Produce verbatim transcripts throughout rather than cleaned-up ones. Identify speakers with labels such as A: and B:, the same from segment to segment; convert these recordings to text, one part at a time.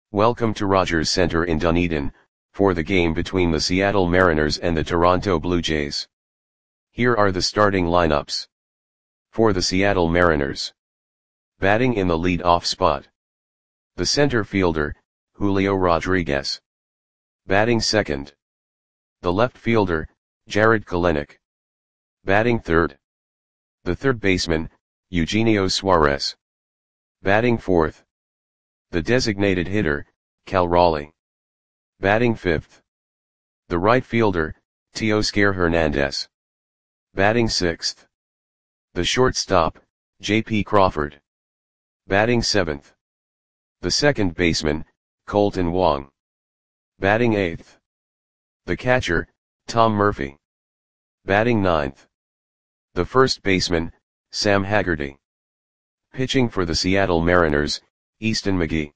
A: Welcome to Rogers Center in Dunedin, for the game between the Seattle Mariners and the Toronto Blue Jays. Here are the starting lineups. For the Seattle Mariners. Batting in the lead-off spot. The center fielder, Julio Rodriguez. Batting second. The left fielder, Jarred Kelenic. Batting third. The third baseman, Eugenio Suarez. Batting fourth. The designated hitter, Cal Raleigh. Batting fifth. The right fielder, Teoscar Hernandez. Batting sixth. The shortstop, J P Crawford. Batting seventh. The second baseman, Kolten Wong. Batting eighth. The catcher, Tom Murphy. Batting ninth. The first baseman, Sam Haggerty. Pitching for the Seattle Mariners, Easton McGee.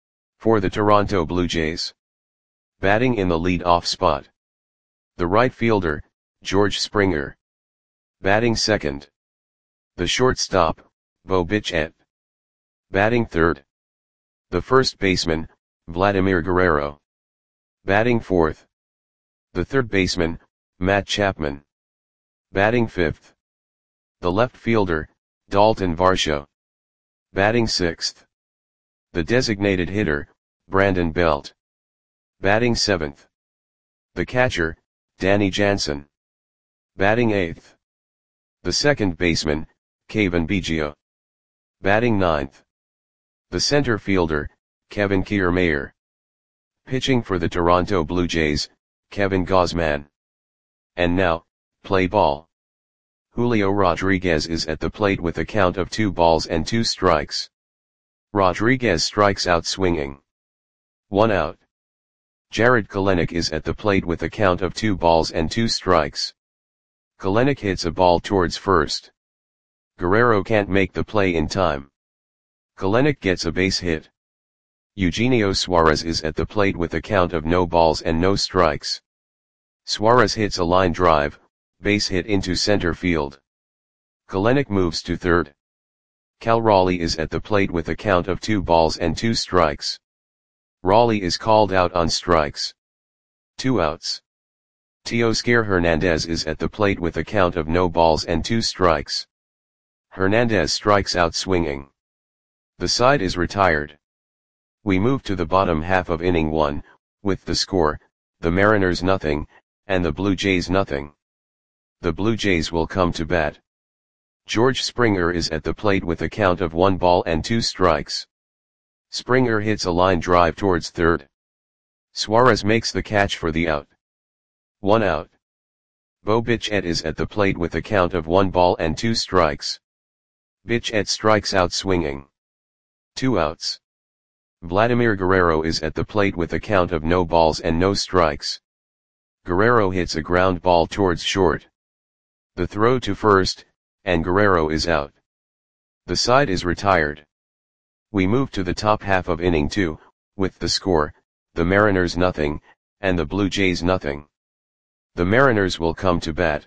A: For the Toronto Blue Jays. Batting in the lead-off spot. The right fielder, George Springer. Batting second. The shortstop, Bo Bichette. Batting third. The first baseman, Vladimir Guerrero. Batting fourth. The third baseman, Matt Chapman. Batting fifth. The left fielder, Dalton Varsho. Batting sixth. The designated hitter, Brandon Belt. Batting seventh. The catcher, Danny Jansen. Batting eighth. The second baseman, Cavan Biggio. Batting ninth. The center fielder, Kevin Kiermaier. Pitching for the Toronto Blue Jays, Kevin Gausman. And now, play ball. Julio Rodriguez is at the plate with a count of two balls and two strikes. Rodriguez strikes out swinging. One out. Jarred Kelenic is at the plate with a count of two balls and two strikes. Kelenic hits a ball towards first. Guerrero can't make the play in time. Kelenic gets a base hit. Eugenio Suarez is at the plate with a count of no balls and no strikes. Suarez hits a line drive, base hit into center field. Kelenic moves to third. Cal Raleigh is at the plate with a count of two balls and two strikes. Raleigh is called out on strikes. Two outs. Teoscar Hernandez is at the plate with a count of no balls and two strikes. Hernandez strikes out swinging. The side is retired. We move to the bottom half of inning one, with the score, the Mariners nothing, and the Blue Jays nothing. The Blue Jays will come to bat. George Springer is at the plate with a count of one ball and two strikes. Springer hits a line drive towards third. Suarez makes the catch for the out. One out. Bo Bichette is at the plate with a count of one ball and two strikes. Bichette strikes out swinging. Two outs. Vladimir Guerrero is at the plate with a count of no balls and no strikes. Guerrero hits a ground ball towards short. The throw to first, and Guerrero is out. The side is retired. We move to the top half of inning two, with the score, the Mariners nothing, and the Blue Jays nothing. The Mariners will come to bat.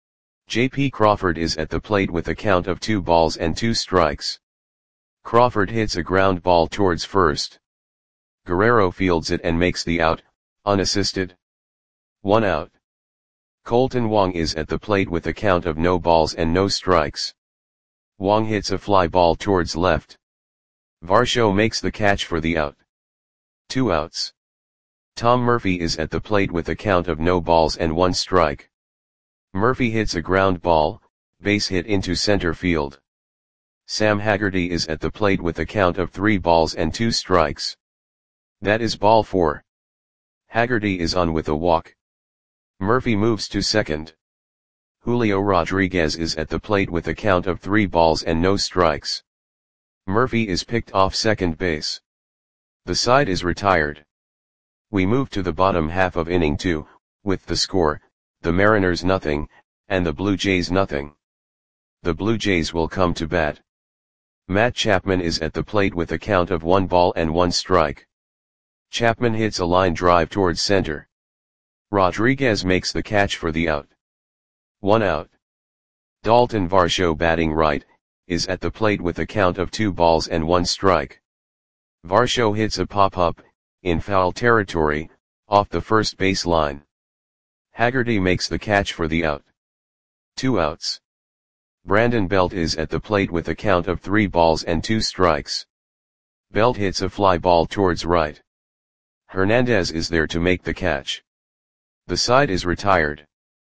A: J P Crawford is at the plate with a count of two balls and two strikes. Crawford hits a ground ball towards first. Guerrero fields it and makes the out, unassisted. One out. Kolten Wong is at the plate with a count of no balls and no strikes. Wong hits a fly ball towards left. Varsho makes the catch for the out. Two outs. Tom Murphy is at the plate with a count of no balls and one strike. Murphy hits a ground ball, base hit into center field. Sam Haggerty is at the plate with a count of three balls and two strikes. That is ball four. Haggerty is on with a walk. Murphy moves to second. Julio Rodriguez is at the plate with a count of three balls and no strikes. Murphy is picked off second base. The side is retired. We move to the bottom half of inning two, with the score, the Mariners nothing, and the Blue Jays nothing. The Blue Jays will come to bat. Matt Chapman is at the plate with a count of one ball and one strike. Chapman hits a line drive towards center. Rodriguez makes the catch for the out. One out. Dalton Varsho, batting right, is at the plate with a count of two balls and one strike. Varsho hits a pop-up, in foul territory, off the first base line. Haggerty makes the catch for the out. Two outs. Brandon Belt is at the plate with a count of three balls and two strikes. Belt hits a fly ball towards right. Hernandez is there to make the catch. The side is retired.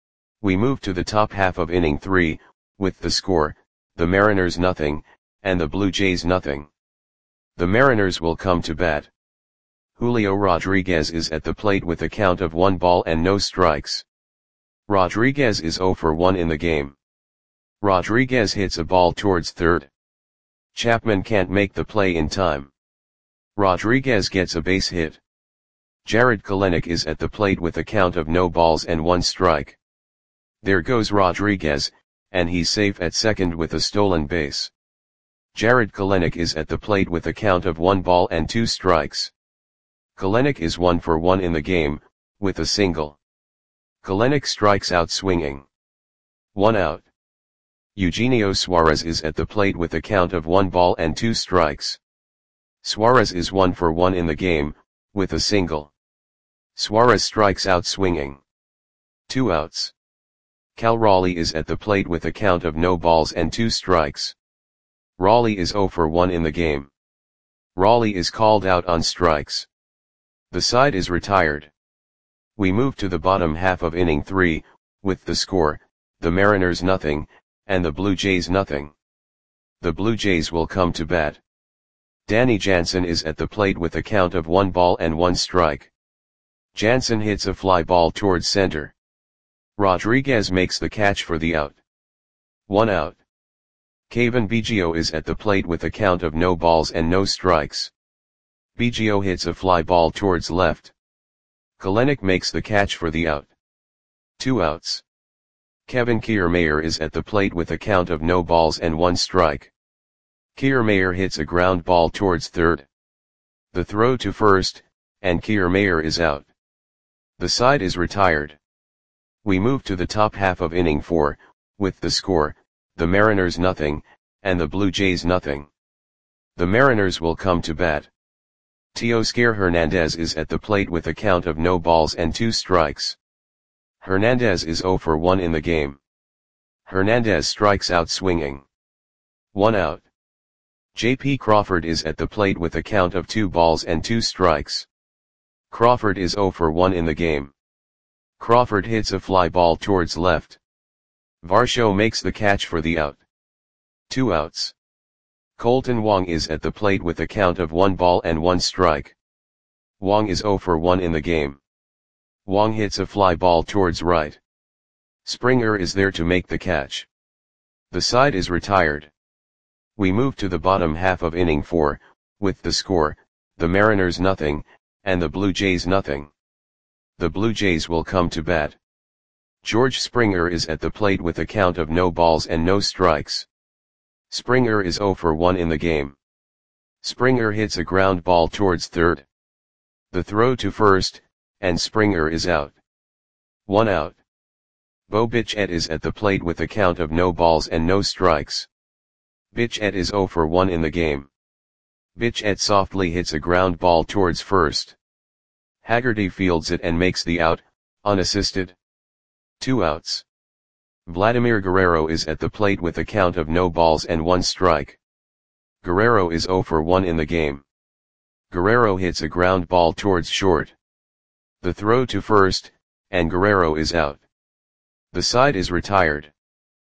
A: We move to the top half of inning three, with the score, the Mariners nothing, and the Blue Jays nothing. The Mariners will come to bat. Julio Rodriguez is at the plate with a count of one ball and no strikes. Rodriguez is zero for one in the game. Rodriguez hits a ball towards third. Chapman can't make the play in time. Rodriguez gets a base hit. Jarred Kelenic is at the plate with a count of no balls and one strike. There goes Rodriguez, and he's safe at second with a stolen base. Jarred Kelenic is at the plate with a count of one ball and two strikes. Kelenic is one for one in the game, with a single. Kelenic strikes out swinging. One out. Eugenio Suarez is at the plate with a count of one ball and two strikes. Suarez is one for one in the game, with a single. Suarez strikes out swinging. Two outs. Cal Raleigh is at the plate with a count of no balls and two strikes. Raleigh is zero for one in the game. Raleigh is called out on strikes. The side is retired. We move to the bottom half of inning three, with the score, the Mariners nothing, and the Blue Jays nothing. The Blue Jays will come to bat. Danny Jansen is at the plate with a count of one ball and one strike. Jansen hits a fly ball towards center. Rodriguez makes the catch for the out. One out. Cavan Biggio is at the plate with a count of no balls and no strikes. Biggio hits a fly ball towards left. Kelenic makes the catch for the out. Two outs. Kevin Kiermaier is at the plate with a count of no balls and one strike. Kiermaier hits a ground ball towards third. The throw to first, and Kiermaier is out. The side is retired. We move to the top half of inning four, with the score, the Mariners nothing, and the Blue Jays nothing. The Mariners will come to bat. Teoscar Hernandez is at the plate with a count of no balls and two strikes. Hernandez is zero for one in the game. Hernandez strikes out swinging. One out. J P Crawford is at the plate with a count of two balls and two strikes. Crawford is zero for one in the game. Crawford hits a fly ball towards left. Varsho makes the catch for the out. Two outs. Colton Wong is at the plate with a count of one ball and one strike. Wong is zero for one in the game. Wong hits a fly ball towards right. Springer is there to make the catch. The side is retired. We move to the bottom half of inning four, with the score, the Mariners nothing, and the Blue Jays nothing. The Blue Jays will come to bat. George Springer is at the plate with a count of no balls and no strikes. Springer is zero for one in the game. Springer hits a ground ball towards third. The throw to first, and Springer is out. One out. Bo Bichette is at the plate with a count of no balls and no strikes. Bichette is zero for one in the game. Bichette softly hits a ground ball towards first. Haggerty fields it and makes the out, unassisted. Two outs. Vladimir Guerrero is at the plate with a count of no balls and one strike. Guerrero is zero for one in the game. Guerrero hits a ground ball towards short. The throw to first, and Guerrero is out. The side is retired.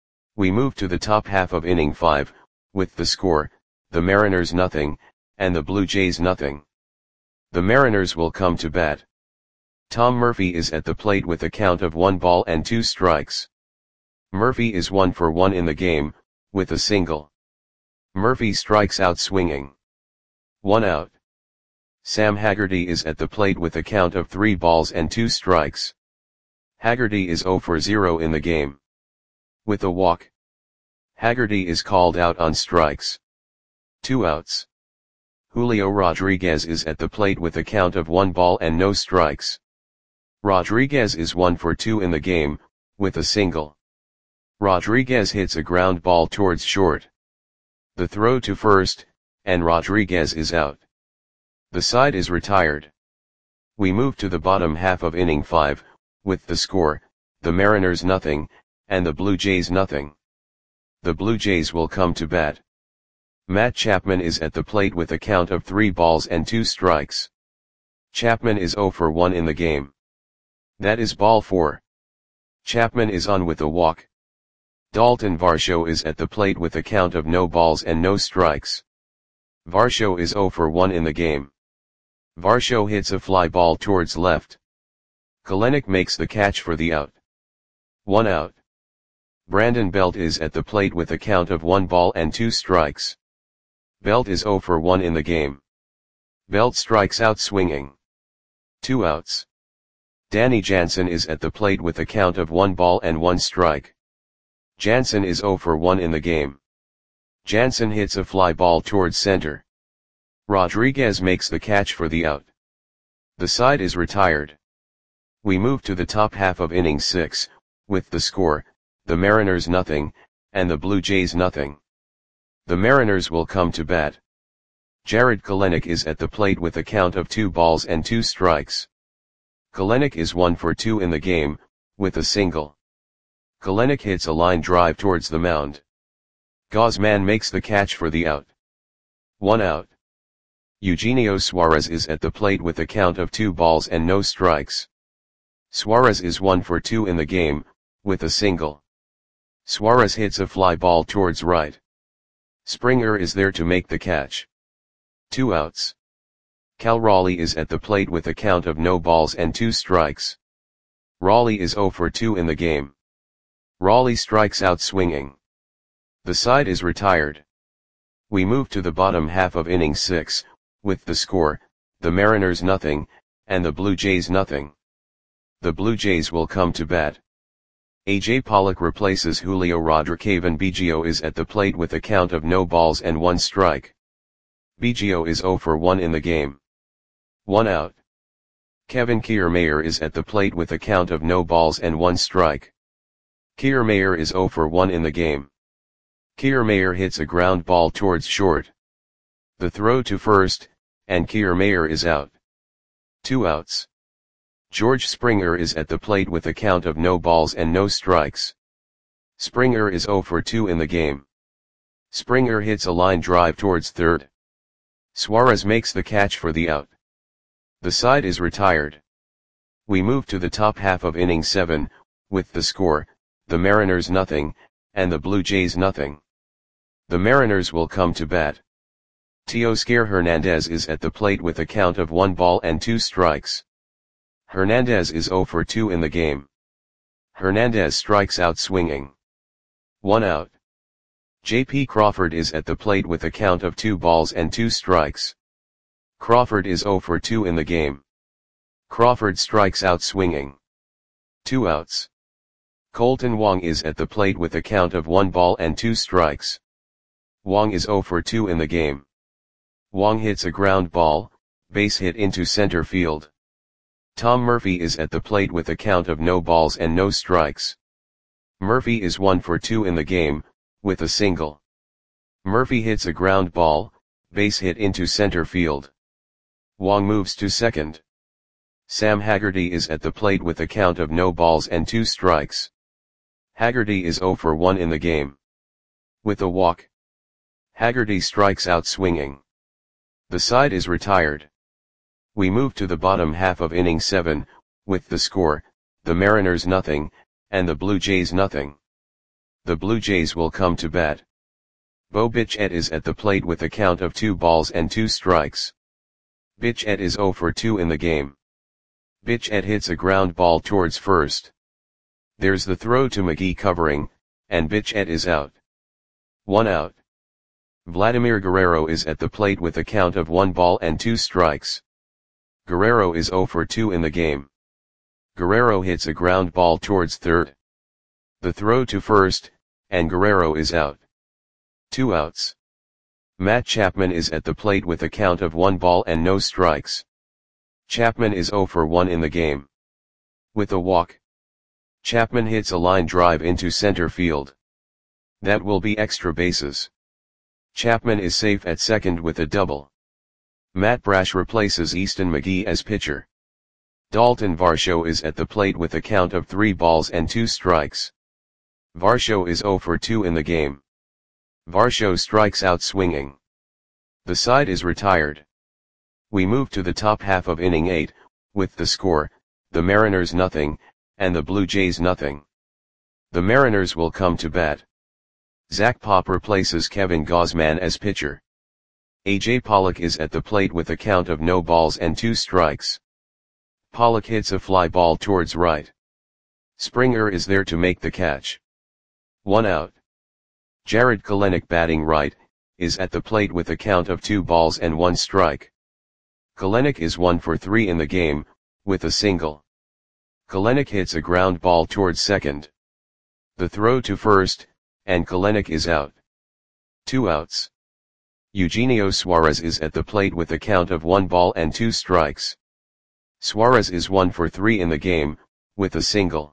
A: We move to the top half of inning five, with the score, the Mariners nothing, and the Blue Jays nothing. The Mariners will come to bat. Tom Murphy is at the plate with a count of one ball and two strikes. Murphy is one for one in the game, with a single. Murphy strikes out swinging. One out. Sam Haggerty is at the plate with a count of three balls and two strikes. Haggerty is zero for zero in the game. With a walk. Haggerty is called out on strikes. Two outs. Julio Rodriguez is at the plate with a count of one ball and no strikes. Rodriguez is one for two in the game, with a single. Rodriguez hits a ground ball towards short. The throw to first, and Rodriguez is out. The side is retired. We move to the bottom half of inning five, with the score, the Mariners nothing, and the Blue Jays nothing. The Blue Jays will come to bat. Matt Chapman is at the plate with a count of three balls and two strikes. Chapman is oh for one in the game. That is ball four. Chapman is on with a walk. Dalton Varsho is at the plate with a count of no balls and no strikes. Varsho is oh for one in the game. Varsho hits a fly ball towards left. Kelenic makes the catch for the out. One out. Brandon Belt is at the plate with a count of one ball and two strikes. Belt is oh for one in the game. Belt strikes out swinging. Two outs. Danny Jansen is at the plate with a count of one ball and one strike. Jansen is oh for one in the game. Jansen hits a fly ball towards center. Rodriguez makes the catch for the out. The side is retired. We move to the top half of inning six, with the score, the Mariners nothing, and the Blue Jays nothing. The Mariners will come to bat. Jared Kelenic is at the plate with a count of two balls and two strikes. Kelenic is one for two in the game, with a single. Kelenic hits a line drive towards the mound. Gausman makes the catch for the out. One out. Eugenio Suarez is at the plate with a count of two balls and no strikes. Suarez is one for two in the game, with a single. Suarez hits a fly ball towards right. Springer is there to make the catch. Two outs. Cal Raleigh is at the plate with a count of no balls and two strikes. Raleigh is oh for two in the game. Raleigh strikes out swinging. The side is retired. We move to the bottom half of inning six, with the score, the Mariners nothing, and the Blue Jays nothing. The Blue Jays will come to bat. A J Pollock replaces Julio Rodríguez. Cavan Biggio is at the plate with a count of no balls and one strike. Biggio is oh for one in the game. One out. Kevin Kiermaier is at the plate with a count of no balls and one strike. Kiermaier is oh for one in the game. Kiermaier hits a ground ball towards short. The throw to first, and Kiermaier is out. Two outs. George Springer is at the plate with a count of no balls and no strikes. Springer is oh for two in the game. Springer hits a line drive towards third. Suarez makes the catch for the out. The side is retired. We move to the top half of inning seven, with the score, the Mariners nothing, and the Blue Jays nothing. The Mariners will come to bat. Teoscar Hernandez is at the plate with a count of one ball and two strikes. Hernandez is oh for two in the game. Hernandez strikes out swinging. One out. J P Crawford is at the plate with a count of two balls and two strikes. Crawford is oh for two in the game. Crawford strikes out swinging. Two outs. Colton Wong is at the plate with a count of one ball and two strikes. Wong is oh for two in the game. Wong hits a ground ball, base hit into center field. Tom Murphy is at the plate with a count of no balls and no strikes. Murphy is one for two in the game, with a single. Murphy hits a ground ball, base hit into center field. Wong moves to second. Sam Haggerty is at the plate with a count of no balls and two strikes. Haggerty is oh for one in the game. With a walk. Haggerty strikes out swinging. The side is retired. We move to the bottom half of inning seven, with the score, the Mariners nothing, and the Blue Jays nothing. The Blue Jays will come to bat. Bo Bichette is at the plate with a count of two balls and two strikes. Bichette is oh for two in the game. Bichette hits a ground ball towards first. There's the throw to McGee covering, and Bichette is out. One out. Vladimir Guerrero is at the plate with a count of one ball and two strikes. Guerrero is oh for two in the game. Guerrero hits a ground ball towards third. The throw to first, and Guerrero is out. Two outs. Matt Chapman is at the plate with a count of one ball and no strikes. Chapman is oh for one in the game. With a walk. Chapman hits a line drive into center field. That will be extra bases. Chapman is safe at second with a double. Matt Brash replaces Easton McGee as pitcher. Dalton Varsho is at the plate with a count of three balls and two strikes. Varsho is zero for two in the game. Varsho strikes out swinging. The side is retired. We move to the top half of inning eight, with the score, the Mariners nothing, and the Blue Jays nothing. The Mariners will come to bat. Zach Pop replaces Kevin Gausman as pitcher. A J Pollock is at the plate with a count of no balls and two strikes. Pollock hits a fly ball towards right. Springer is there to make the catch. One out. Jared Kelenic, batting right, is at the plate with a count of two balls and one strike. Kelenic is one for three in the game, with a single. Kelenic hits a ground ball towards second. The throw to first, and Kelenic is out. Two outs. Eugenio Suarez is at the plate with a count of one ball and two strikes. Suarez is one for three in the game, with a single.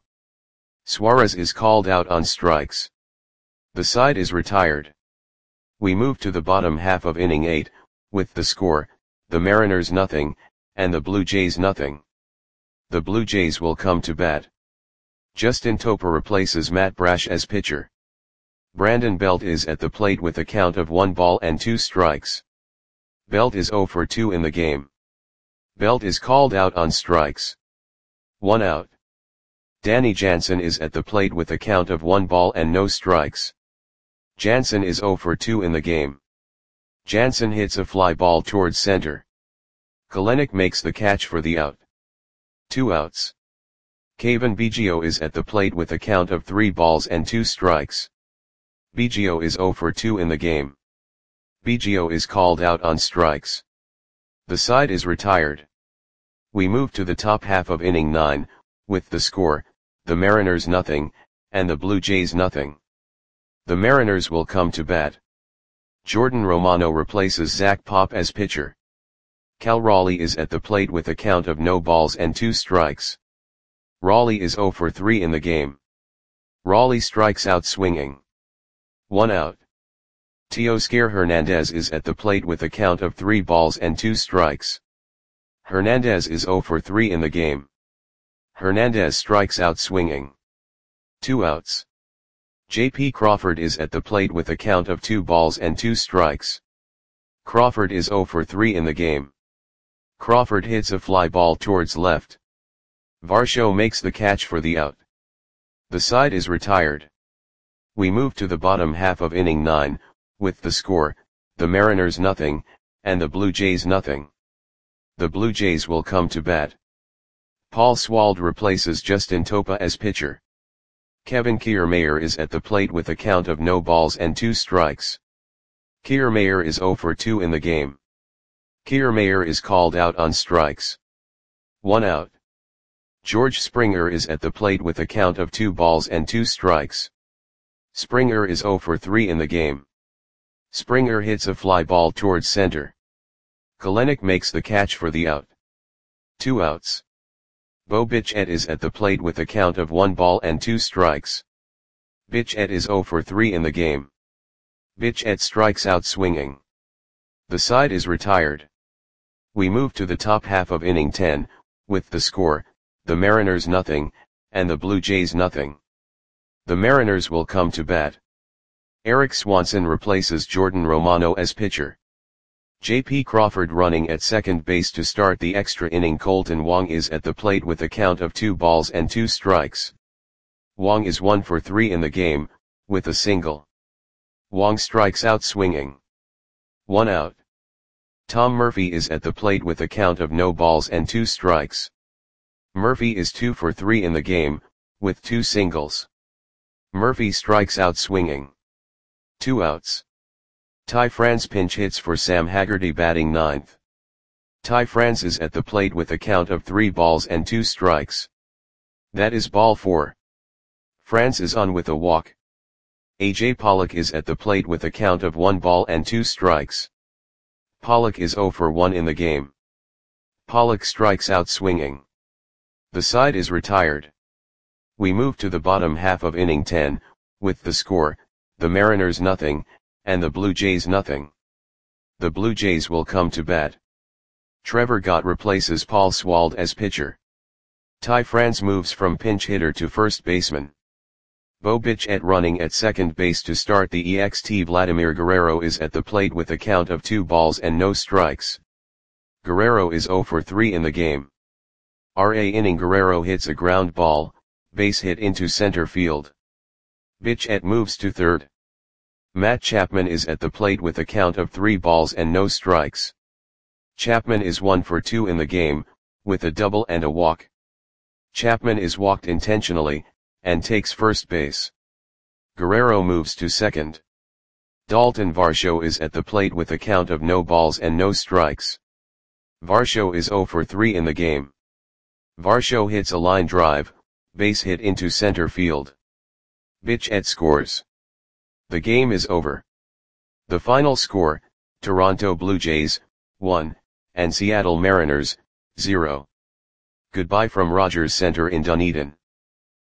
A: Suarez is called out on strikes. The side is retired. We move to the bottom half of inning eight, with the score, the Mariners nothing, and the Blue Jays nothing. The Blue Jays will come to bat. Justin Topa replaces Matt Brash as pitcher. Brandon Belt is at the plate with a count of one ball and two strikes. Belt is zero for two in the game. Belt is called out on strikes. One out. Danny Jansen is at the plate with a count of one ball and no strikes. Jansen is zero for two in the game. Jansen hits a fly ball towards center. Kelenic makes the catch for the out. Two outs. Kevin Biggio is at the plate with a count of three balls and two strikes. Biggio is zero for two in the game. Biggio is called out on strikes. The side is retired. We move to the top half of inning nine, with the score, the Mariners nothing, and the Blue Jays nothing. The Mariners will come to bat. Jordan Romano replaces Zach Pop as pitcher. Cal Raleigh is at the plate with a count of no balls and two strikes. Raleigh is zero for three in the game. Raleigh strikes out swinging. One out. Teoscar Hernandez is at the plate with a count of three balls and two strikes. Hernandez is zero for three in the game. Hernandez strikes out swinging. Two outs. J P Crawford is at the plate with a count of two balls and two strikes. Crawford is zero for three in the game. Crawford hits a fly ball towards left. Varsho makes the catch for the out. The side is retired. We move to the bottom half of inning nine, with the score, the Mariners nothing, and the Blue Jays nothing. The Blue Jays will come to bat. Paul Swald replaces Justin Topa as pitcher. Kevin Kiermaier is at the plate with a count of no balls and two strikes. Kiermaier is zero for two in the game. Kiermaier is called out on strikes. One out. George Springer is at the plate with a count of two balls and two strikes. Springer is zero for three in the game. Springer hits a fly ball towards center. Kelenic makes the catch for the out. Two outs. Bo Bichette is at the plate with a count of one ball and two strikes. Bichette is zero for three in the game. Bichette strikes out swinging. The side is retired. We move to the top half of inning ten, with the score, the Mariners nothing, and the Blue Jays nothing. The Mariners will come to bat. Eric Swanson replaces Jordan Romano as pitcher. J P Crawford running at second base to start the extra inning. Colton Wong is at the plate with a count of two balls and two strikes. Wong is one for three in the game, with a single. Wong strikes out swinging. One out. Tom Murphy is at the plate with a count of no balls and two strikes. Murphy is two for three in the game, with two singles. Murphy strikes out swinging. Two outs. Ty France pinch hits for Sam Haggerty, batting ninth. Ty France is at the plate with a count of three balls and two strikes. That is ball four. France is on with a walk. A J Pollock is at the plate with a count of one ball and two strikes. Pollock is zero for one in the game. Pollock strikes out swinging. The side is retired. We move to the bottom half of inning ten, with the score, the Mariners nothing, and the Blue Jays nothing. The Blue Jays will come to bat. Trevor Gott replaces Paul Swald as pitcher. Ty France moves from pinch hitter to first baseman. Bo Bichette running at second base to start the E X T. Vladimir Guerrero is at the plate with a count of two balls and no strikes. Guerrero is zero for three in the game. R A inning Guerrero hits a ground ball, base hit into center field. Bichette moves to third. Matt Chapman is at the plate with a count of three balls and no strikes. Chapman is one for two in the game, with a double and a walk. Chapman is walked intentionally, and takes first base. Guerrero moves to second. Dalton Varsho is at the plate with a count of no balls and no strikes. Varsho is zero for three in the game. Varsho hits a line drive, base hit into center field. Bichette scores. The game is over. The final score, Toronto Blue Jays, one, and Seattle Mariners, zero. Goodbye from Rogers Center in Dunedin.